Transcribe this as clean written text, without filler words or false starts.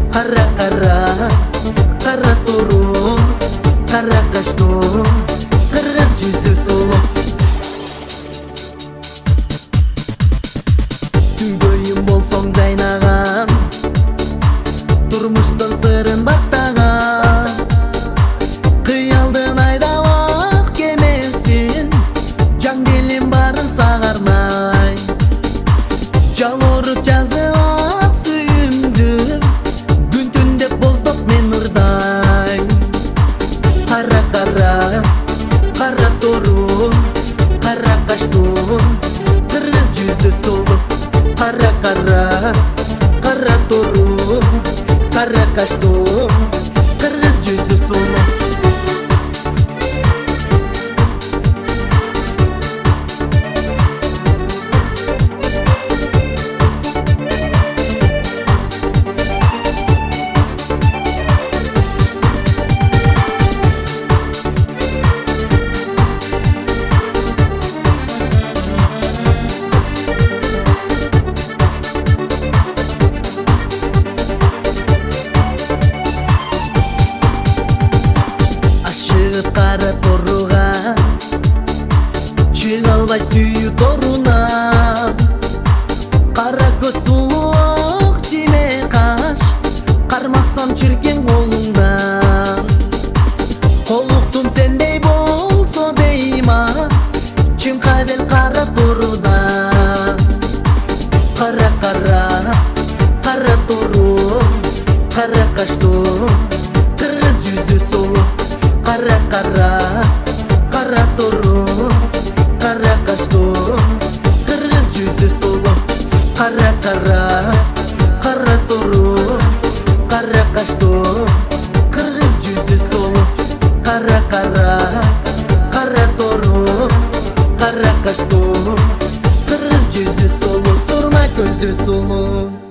Kara kara, kara torun, kara kaştun, kırmızı yüzü sulu. Tüngöyüm bolsam jaynagan, turmuştan sırın baktağan. Kıyaldın aydabak kemesin, can dilim barın sağarmay. Жалорып жазып сүйүмдүм, күн түндеп боздоп мен ырдай. Кара кара, кара торун, кара каштун, кыргыз жүзү сулу. Кара кара, кара торун, кара каштун, кыргыз жүзү сулу. Кара торуга чыга албай сүйүү торунан. Кара көз сулуук жиме каш, кармасам чиркен колуңдан. Колуктум сендей болсо дейма, чын кабел кара торудан. Кара кара, кара торун, кара каштун, кыргыз жүзү сулуу. Kara kara, kara torun, kara kaştun, kırgız yüzü sulu. Kara kara, kara torun, kara kaştun, kırgız yüzü sulu. Kara kara, kara torun, kara kaştun, kırgız yüzü sulu. Surma gözlü sulu.